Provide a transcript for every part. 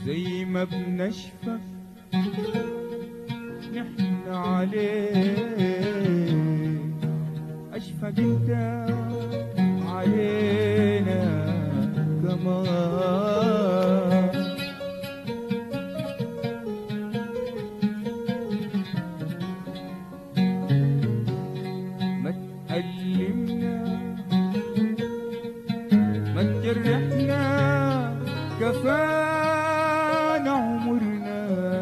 زي ما بنشفق نحن عليه أشفق انت علينا كمان. ما تألمنا ما تجرحنا كفانا عمرنا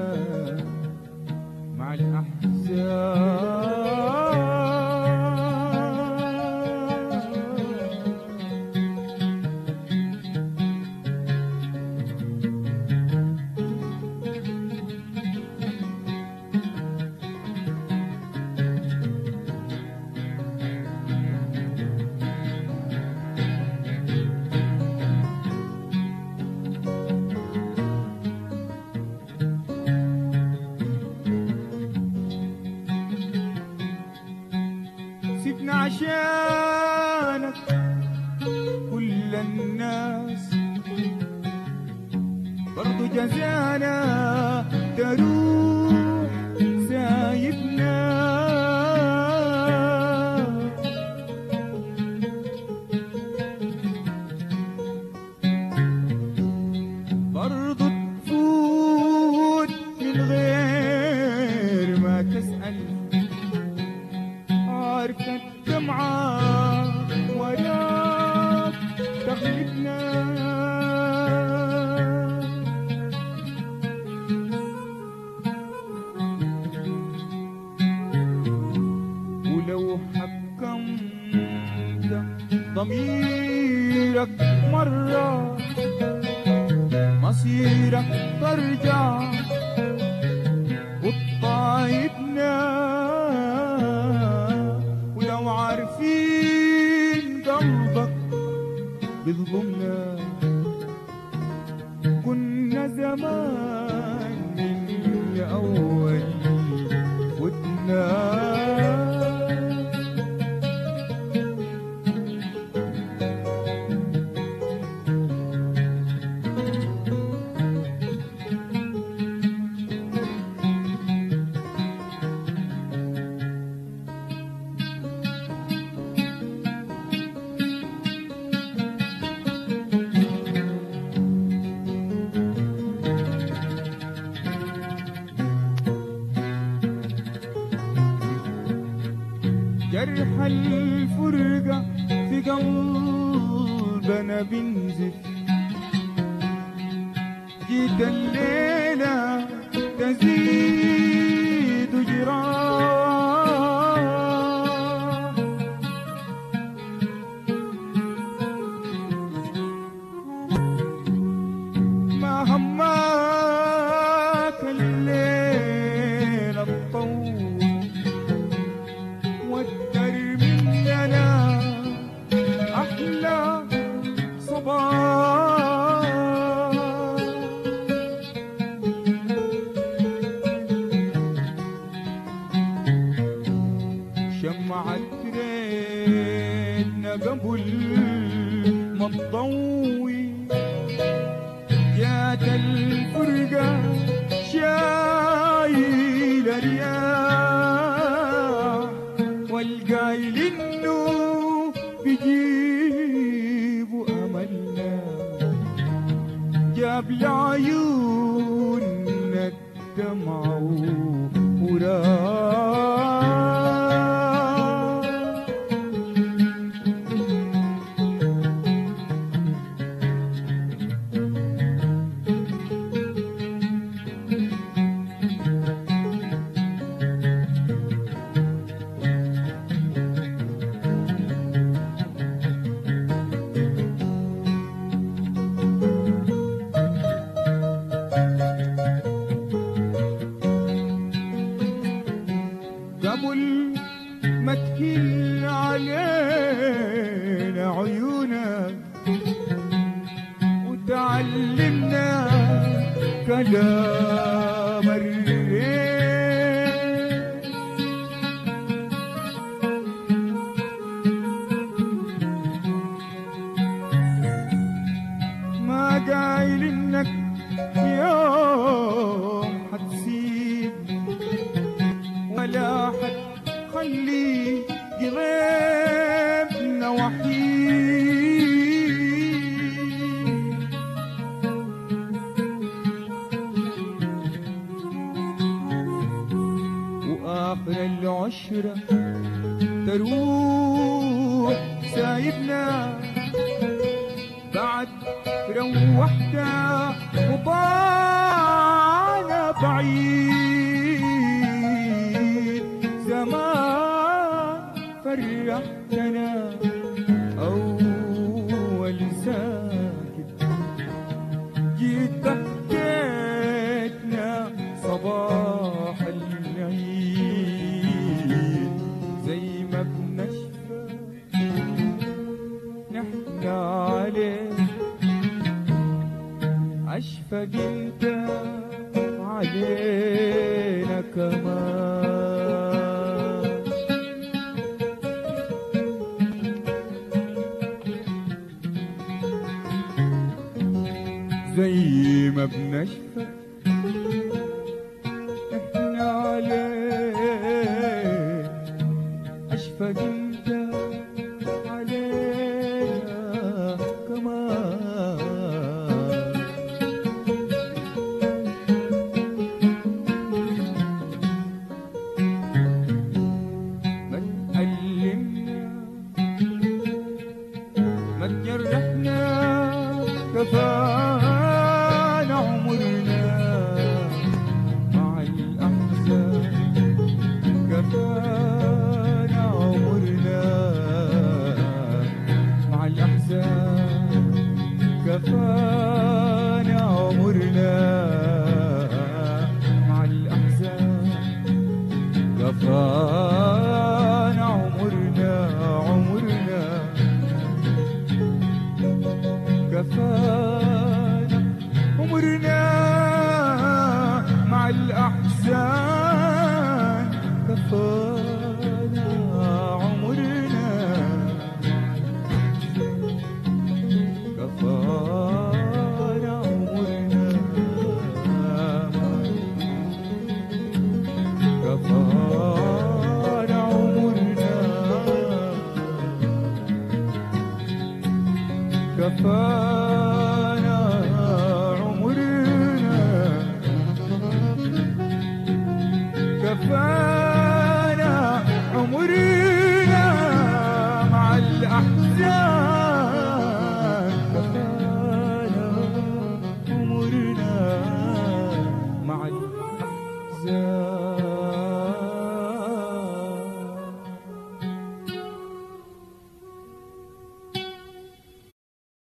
مع الأحزان. سيبنا عشانك كل الناس برضو جزانا تروح سايبنا. برضو تفوت من غير ما تسأل عارفة الدمعة وراك تغلبنا. ولو حكمت ضميرك مرة مصيرك ترجع وتطايبنا. ولو عارفين قلبك بيظلمنا كنا زمان من أول ودنا. جرح الفرقة في قلبنا بنزف جيت الليلة تزيد جراح. ما هماك الليلة الطول والدر مننا أحلى صباح. شمعت ريتنا قبل ما تضوي جات الفرقة شايلة رياح والقايل انه بيجيبوا املنا جاب لعيوننا الدمع وراح. قبل ما تكل علينا عيونك وتعلمنا كلام الريح. ما قايل انك يوم حتسيب ولا حتخلي قلبنا وحيد. وآخر العشرة تروح سايبنا بعد روحتها وبانا بعيد. زمان فرحتنا أول ساكت، جيت بكيتنا صباح العيد. زي ما بنشفى نحكي عليك، أشفق انت علينا كمان. زي ما بنشفق احنا عليك، أشفق انت علينا كمان. ما تألمنا ما تجرحنا، كفانا عمرنا مع الأحزان. كفانا عمرنا مع الأحزان. كفانا عمرنا مع الأحزان. كفانا عمرنا كفانا عمرنا مع الأحزان. كفانا عمرنا كفانا عمرنا كفانا عمرنا كفانا عمرنا كفانا عمرنا مع الأحزان. كفانا عمرنا مع الأحزان.